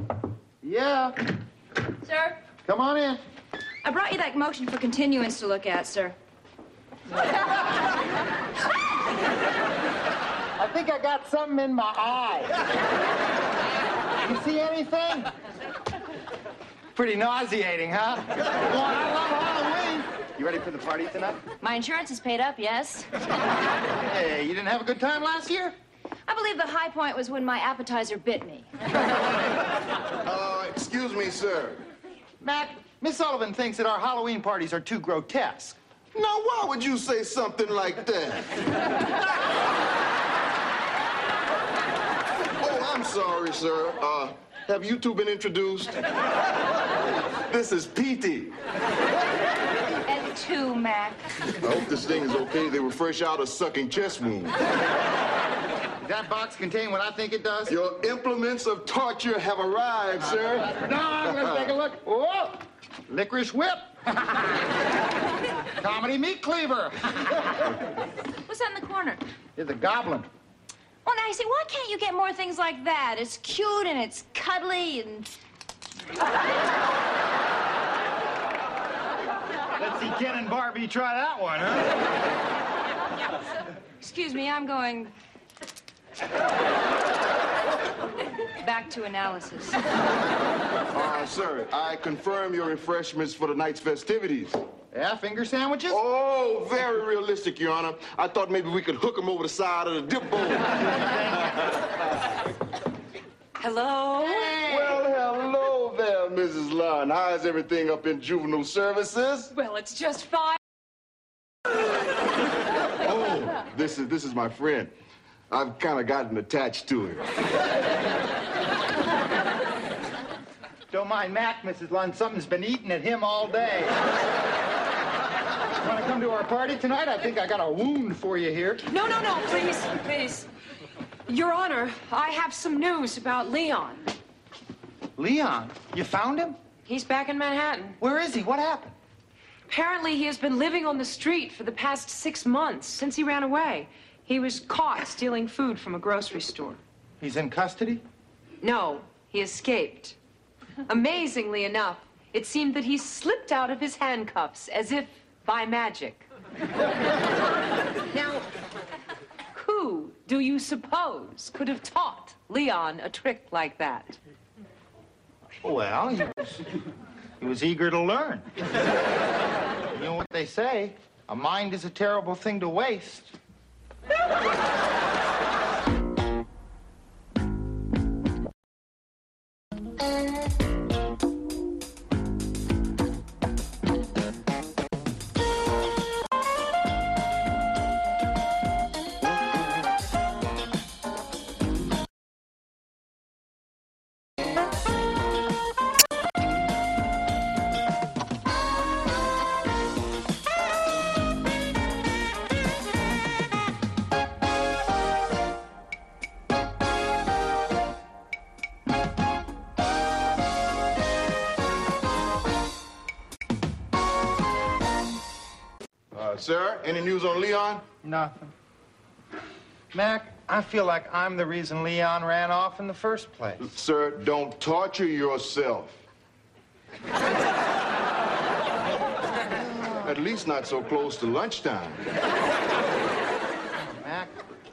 Yeah. Sir? Come on in. I brought you that motion for continuance to look at, sir. I think I got something in my eye. You see anything? Pretty nauseating, huh? Boy, I love Halloween. You ready for the party tonight? My insurance is paid up, yes. Hey, you didn't have a good time last year? I believe the high point was when my appetizer bit me. Excuse me, sir. Mac, Miss Sullivan thinks that our Halloween parties are too grotesque. Now, why would you say something like that? Oh, I'm sorry, sir. Have you two been introduced? This is Petey. And two, Mac. I hope this thing is okay. They were fresh out of sucking chest wounds. Does that box contain what I think it does? Your implements of torture have arrived, sir. No, let's take a look. Whoa! Licorice whip. Comedy meat cleaver. What's that in the corner? It's a goblin. Well, now, you see, why can't you get more things like that? It's cute and it's cuddly and... Let's see Ken and Barbie try that one, huh? Excuse me, I'm going... back to analysis. Sir, I confirm your refreshments for the night's festivities. Yeah, finger sandwiches? Oh, very realistic, Your Honor. I thought maybe we could hook them over the side of the dip bowl. Hello? Hey. Well, hello there, Mrs. Lund. How's everything up in juvenile services? Well, it's just fine. Oh, this is my friend. I've kind of gotten attached to him. Don't mind Mac, Mrs. Lund. Something's been eating at him all day. Want to come to our party tonight? I think I got a wound for you here. No, please, please. Your Honor, I have some news about Leon. Leon, you found him? He's back in Manhattan. Where is he? What happened? Apparently, he has been living on the street for the past 6 months, since he ran away. He was caught stealing food from a grocery store. He's in custody? No, he escaped. Amazingly enough, it seemed that he slipped out of his handcuffs as if by magic. Now, who do you suppose could have taught Leon a trick like that? Well, he was eager to learn. You know what they say, a mind is a terrible thing to waste. Sir, any news on Leon? Nothing. Mac, I feel like I'm the reason Leon ran off in the first place. Sir, don't torture yourself. At least not so close to lunchtime. Mac,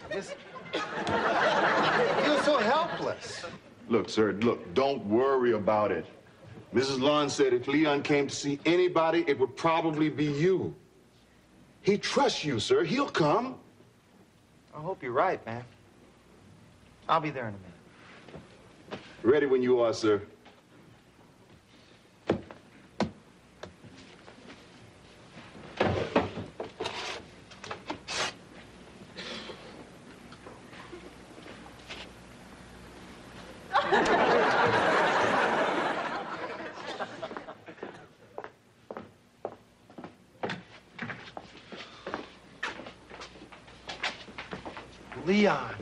I feel so helpless. Look, sir, look, don't worry about it. Mrs. Lund said if Leon came to see anybody, it would probably be you. He trusts you, sir. He'll come. I hope you're right, Mac. I'll be there in a minute. Ready when you are, sir. Leon.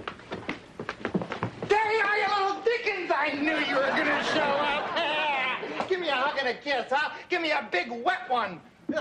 There you are, you little Dickens! I knew you were gonna show up. Give me a hug and a kiss, huh? Give me a big wet one.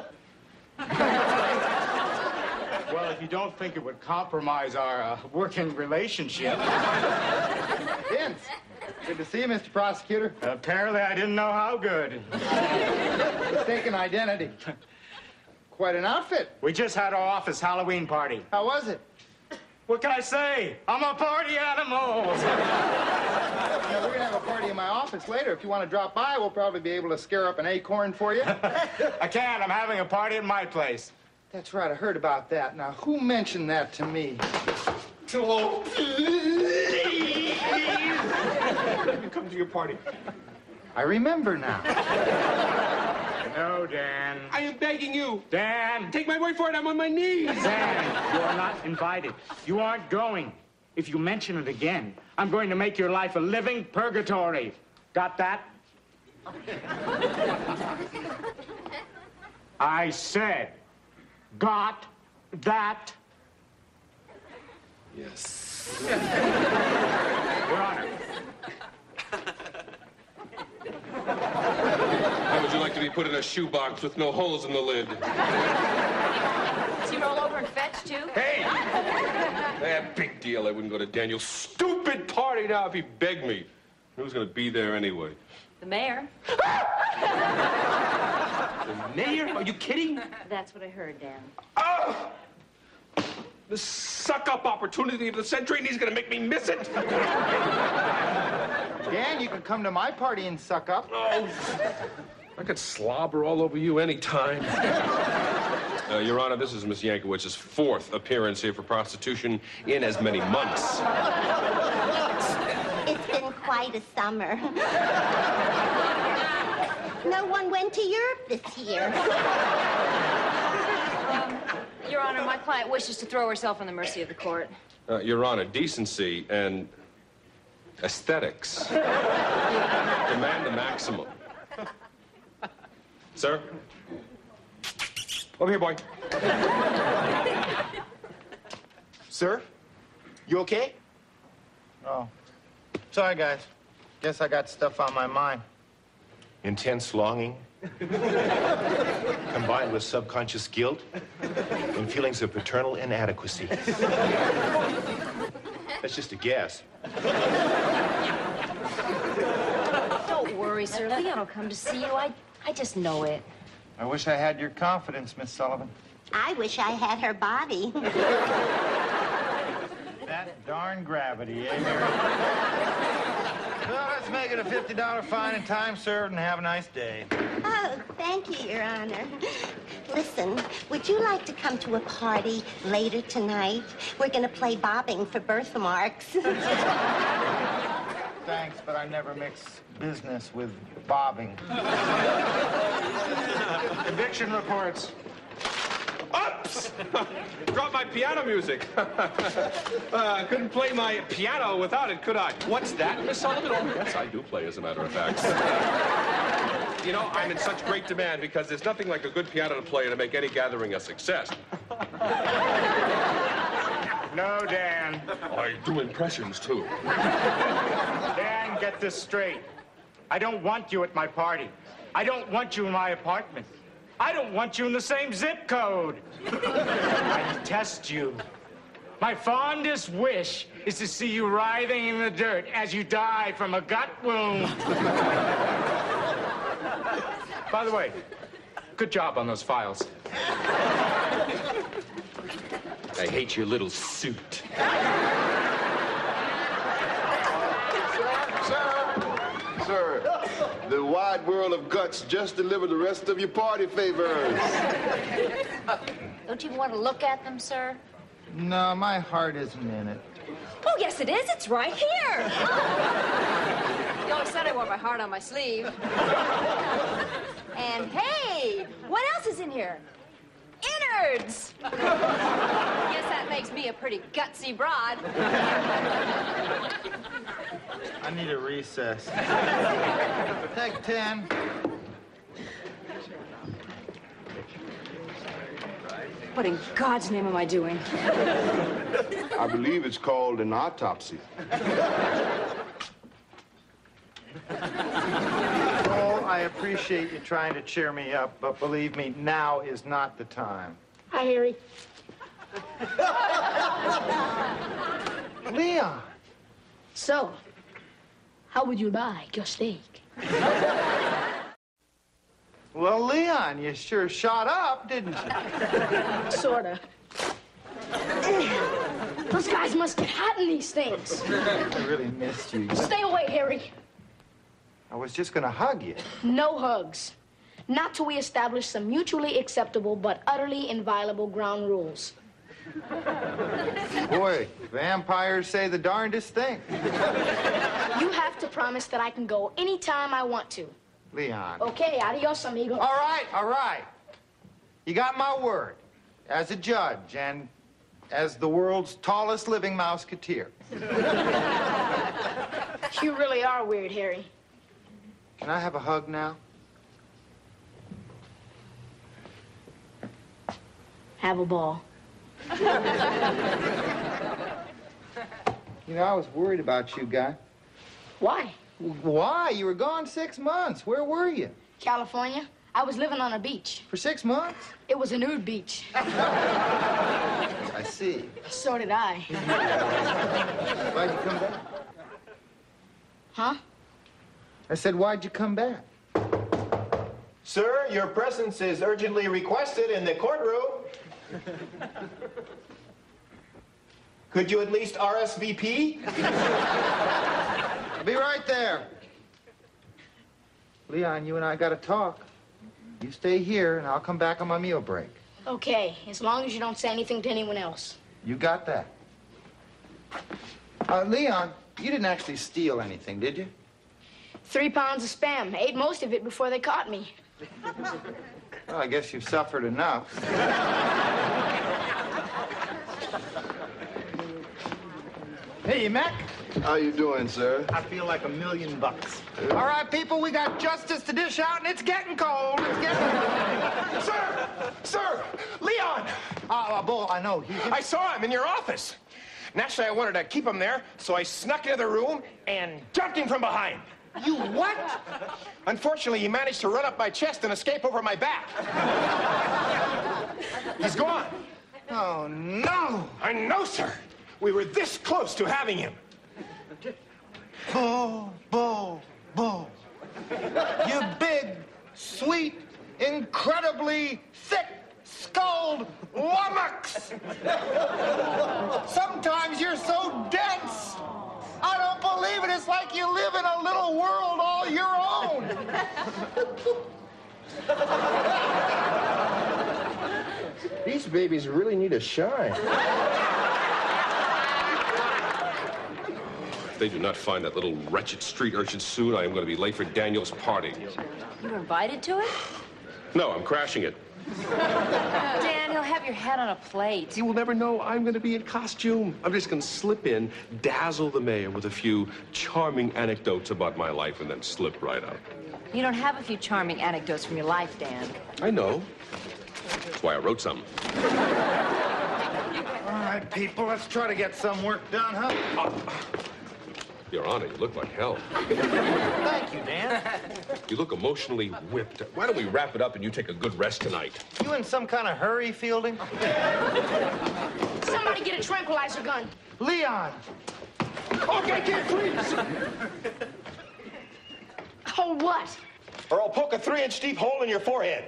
Well, if you don't think it would compromise our working relationship. Vince, Good to see you, Mr. Prosecutor. Apparently, I didn't know how good. Mistaken identity. Quite an outfit. We just had our office Halloween party. How was it? What can I say? I'm a party animal. Yeah, we're gonna have a party in my office later. If you want to drop by, we'll probably be able to scare up an acorn for you. I can't. I'm having a party at my place. That's right, I heard about that. Now, who mentioned that to me? Oh, please! Let me come to your party. I remember now. No, Dan. I am begging you. Dan! Take my word for it, I'm on my knees. Dan, you are not invited. You aren't going. If you mention it again, I'm going to make your life a living purgatory. Got that? I said, got that? Yes. Your Honor. How would you like to be put in a shoebox with no holes in the lid? Does he roll over and fetch, too? Hey! Big deal. I wouldn't go to Daniel's stupid party now if he begged me. Who's going to be there anyway? The mayor. The mayor? Are you kidding? That's what I heard, Dan. Oh! The suck-up opportunity of the century, and he's going to make me miss it. Dan, you can come to my party and suck up. Oh, I could slobber all over you anytime. Your Honor, this is Miss Yankowicz's 4th appearance here for prostitution in as many months. It's been quite a summer. No one went to Europe this year. Your Honor, my client wishes to throw herself on the mercy of the court. Your Honor, decency and aesthetics demand the maximum. Sir? Over here, boy. Sir? You okay? Oh. Sorry, guys. Guess I got stuff on my mind. Intense longing, combined with subconscious guilt and feelings of paternal inadequacy. That's just a guess. Don't worry, sir. Leon will come to see you. I just know it. I wish I had your confidence, Miss Sullivan. I wish I had her body. That darn gravity, eh, Mary? Well, let's make it a $50 fine and time served and have a nice day. Oh, thank you, Your Honor. Listen, would you like to come to a party later tonight? We're going to play bobbing for birthmarks. Thanks, but I never mix business with bobbing. Conviction reports. Oops! Dropped my piano music. Couldn't play my piano without it, could I? What's that, Miss Sullivan? Oh, yes, I do play, as a matter of fact. You know, I'm in such great demand because there's nothing like a good piano to play to make any gathering a success. No, Dan. I do impressions, too. Dan, get this straight. I don't want you at my party. I don't want you in my apartment. I don't want you in the same zip code. I detest you. My fondest wish is to see you writhing in the dirt as you die from a gut wound. By the way, good job on those files. I hate your little suit. Sir, the wide world of guts just delivered the rest of your party favors. Don't you want to look at them, sir? No, my heart isn't in it. Oh, yes, it is. It's right here. You always said I wore my heart on my sleeve. And hey, what else is in here? Innards! Guess that makes me a pretty gutsy broad. I need a recess. Take 10. What in God's name am I doing? I believe it's called an autopsy. Oh, I appreciate you trying to cheer me up, but believe me, now is not the time. Hi, Harry. Leon! So, how would you like your steak? Well, Leon, you sure shot up, didn't you? Sorta. Those guys must get hot in these things. I really missed you. Stay away, Harry. I was just gonna hug you. No hugs. Not till we establish some mutually acceptable but utterly inviolable ground rules. Boy, vampires say the darndest thing. You have to promise that I can go anytime I want to. Leon. Okay, adios, amigo. All right, all right. You got my word. As a judge and as the world's tallest living mouseketeer. You really are weird, Harry. Can I have a hug now? Have a ball. You know, I was worried about you, Guy. Why? Why? You were gone 6 months. Where were you? California. I was living on a beach. For 6 months? It was a nude beach. I see. So did I. Why'd you come back? Huh? I said, why'd you come back? Sir, your presence is urgently requested in the courtroom. Could you at least RSVP? I'll be right there. Leon, you and I gotta talk. You stay here, and I'll come back on my meal break. Okay, as long as you don't say anything to anyone else. You got that. Leon, you didn't actually steal anything, did you? 3 pounds of Spam. Ate most of it before they caught me. Well, I guess you've suffered enough. Hey, Mac. How you doing, sir? I feel like $1 million. All right, people, we got justice to dish out, and it's getting cold. It's getting cold. Sir! Sir! Leon! Bull, I know. I saw him in your office. Naturally, I wanted to keep him there, so I snuck into the room and jumped him from behind. You what? Unfortunately, he managed to run up my chest and escape over my back. He's gone. Oh, no. I know, sir. We were this close to having him. Bull, Bull, Bull. You big, sweet, incredibly thick-skulled lummox. Sometimes you're so dense. I don't believe it. It's like you live in a little world all your own. These babies really need a shine. If they do not find that little wretched street urchin soon, I am going to be late for Daniel's party. You were invited to it? No, I'm crashing it. Dan, he'll have your head on a plate. He will never know I'm going to be in costume. I'm just going to slip in, dazzle the mayor with a few charming anecdotes about my life, and then slip right out. You don't have a few charming anecdotes from your life, Dan. I know. That's why I wrote some. All right, people, let's try to get some work done, huh? Your Honor, you look like hell. Thank you, Dan. You look emotionally whipped. Why don't we wrap it up and you take a good rest tonight? You in some kind of hurry, Fielding? Somebody get a tranquilizer gun. Leon! Okay, kid, please. Oh, what? Or I'll poke a 3-inch deep hole in your forehead.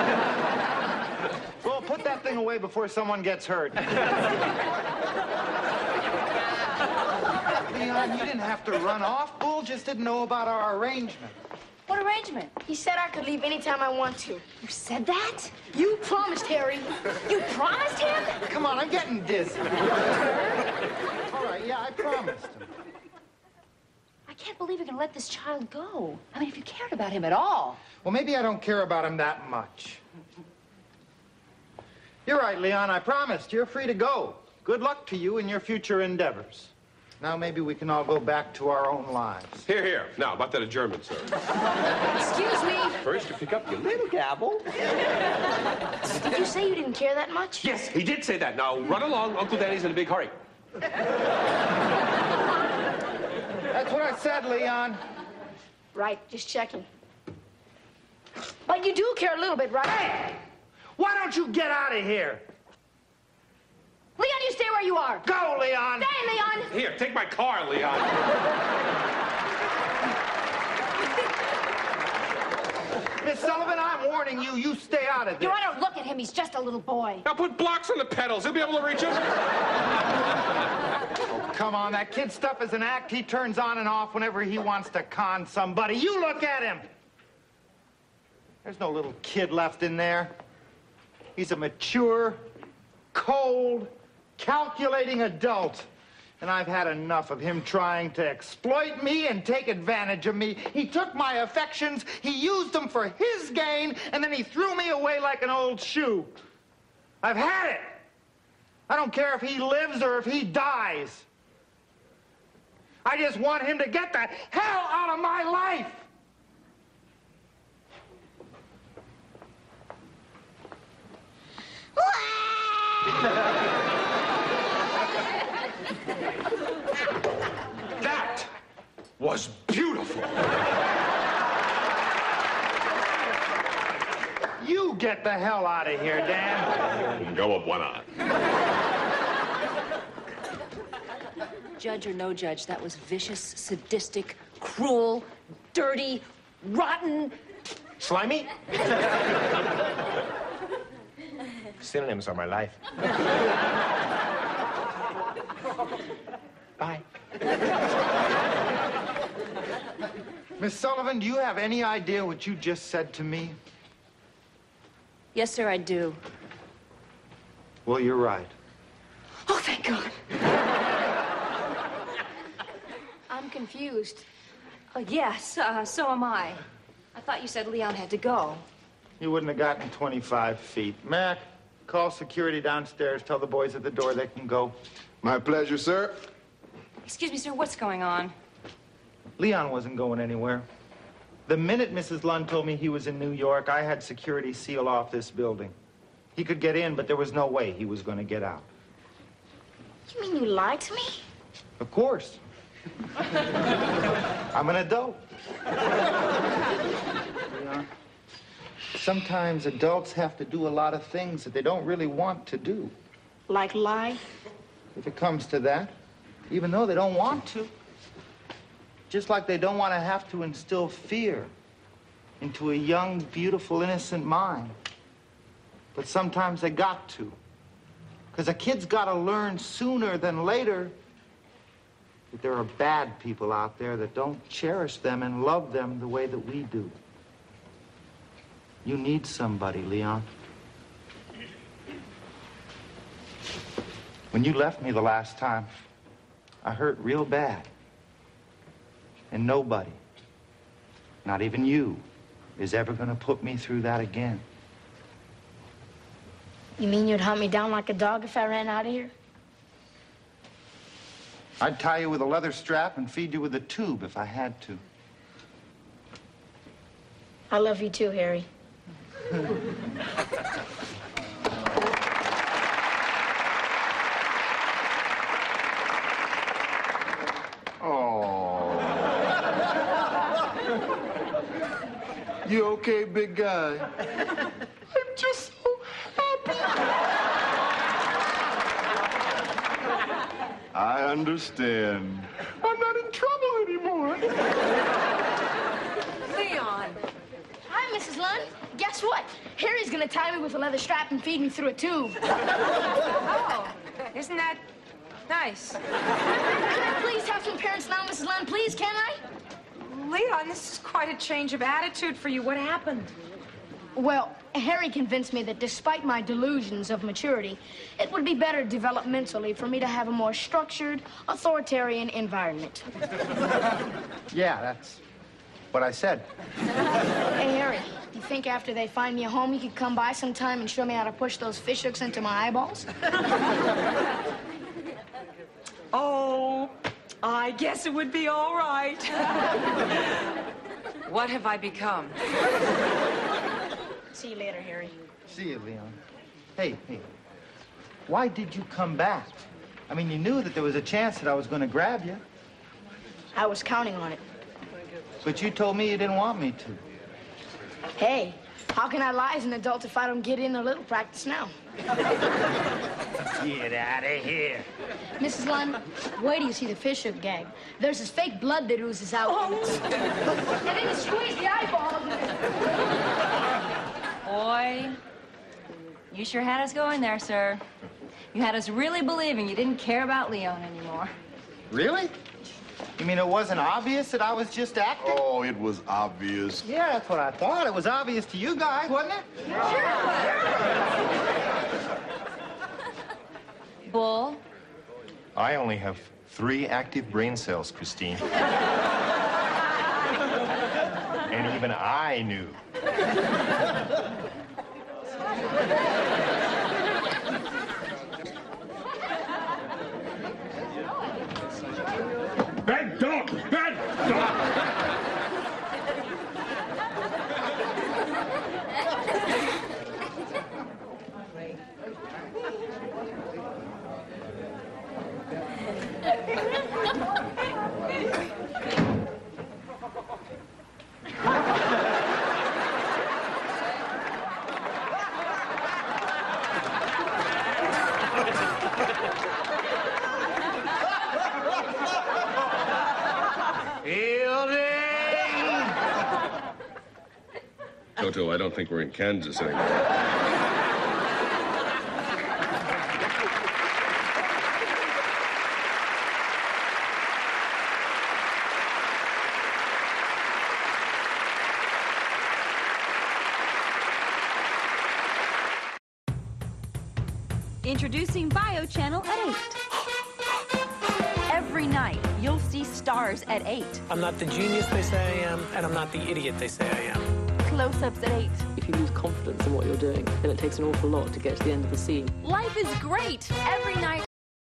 Well, put that thing away before someone gets hurt. Leon, you didn't have to run off. Bull just didn't know about our arrangement. What arrangement? He said I could leave anytime I want to. You said that? You promised, Harry. You promised him? Come on, I'm getting dizzy. All right, yeah, I promised him. I can't believe you're gonna let this child go. I mean, if you cared about him at all. Well, maybe I don't care about him that much. You're right, Leon, I promised. You're free to go. Good luck to you in your future endeavors. Now maybe we can all go back to our own lives. Here, here. Now, about that adjournment, sir. Excuse me. First, you pick up your little gavel. Did you say you didn't care that much? Yes, he did say that. Now, run along. Uncle Danny's in a big hurry. That's what I said, Leon. Right, just checking. But you do care a little bit, right? Hey! Why don't you get out of here? Leon, you stay where you are. Go, Leon! Stay, Leon! Here, take my car, Leon. Sullivan, I'm warning you. You stay out of this. You ought to look at him. He's just a little boy. Now put blocks on the pedals. He'll be able to reach us. Oh, come on. That kid stuff is an act he turns on and off whenever he wants to con somebody. You look at him. There's no little kid left in there. He's a mature, cold, calculating adult. And I've had enough of him trying to exploit me and take advantage of me. He took my affections, he used them for his gain, and then he threw me away like an old shoe. I've had it. I don't care if he lives or if he dies. I just want him to get the hell out of my life. That was beautiful. You get the hell out of here, Dan. Go up one eye. Judge or no judge, that was vicious, sadistic, cruel, dirty, rotten. Slimy? Synonyms are my life. Bye. Miss Sullivan, do you have any idea what you just said to me? Yes, sir, I do. Well, you're right. Oh, thank God. I'm confused. Yes, so am I. I thought you said Leon had to go. You wouldn't have gotten 25 feet. Mac, call security downstairs. Tell the boys at the door they can go. My pleasure, sir. Excuse me, sir, what's going on? Leon wasn't going anywhere. The minute Mrs. Lund told me he was in New York, I had security seal off this building. He could get in, but there was no way he was going to get out. You mean you lied to me? Of course. I'm an adult. Leon, sometimes adults have to do a lot of things that they don't really want to do. Like lie? If it comes to that, even though they don't want to. Just like they don't want to have to instill fear into a young, beautiful, innocent mind. But sometimes they got to. Because a kid's got to learn sooner than later that there are bad people out there that don't cherish them and love them the way that we do. You need somebody, Leon. When you left me the last time, I hurt real bad. And nobody, not even you, is ever going to put me through that again. You mean you'd hunt me down like a dog if I ran out of here? I'd tie you with a leather strap and feed you with a tube if I had to. I love you too, Harry. You okay, big guy? I'm just so happy. I understand. I'm not in trouble anymore. Leon. Hi, Mrs. Lund. Guess what? Harry's gonna tie me with a leather strap and feed me through a tube. Oh, isn't that nice? Can I please have some parents now, Mrs. Lund? Please, can I? Leon, this is quite a change of attitude for you. What happened? Well, Harry convinced me that despite my delusions of maturity, it would be better developmentally for me to have a more structured, authoritarian environment. Yeah, that's what I said. Hey, Harry, do you think after they find me a home, you could come by sometime and show me how to push those fish hooks into my eyeballs? Oh, I guess it would be all right. What have I become? See you later, Harry. See you, Leon. Hey. Why did you come back? I mean, you knew that there was a chance that I was going to grab you. I was counting on it. But you told me you didn't want me to. Hey, how can I lie as an adult if I don't get in a little practice now? Get out of here. Mrs. Lund, wait till you see the fish hook gag. There's this fake blood that oozes out. And then you squeeze the eyeball. boy. You sure had us going there, sir. You had us really believing you didn't care about Leon anymore. Really? You mean it wasn't obvious that I was just acting? Oh, it was obvious. Yeah, that's what I thought. It was obvious to you guys, wasn't it? Bull? I only have 3 active brain cells, Christine. And even I knew. Bad dog! Bad dog! Toto, I don't think we're in Kansas anymore. Introducing Bio Channel at 8. Every night, you'll see stars at 8. I'm not the genius they say I am, and I'm not the idiot they say I am. Close-ups at 8. If you lose confidence in what you're doing, then it takes an awful lot to get to the end of the scene. Life is great. Every night,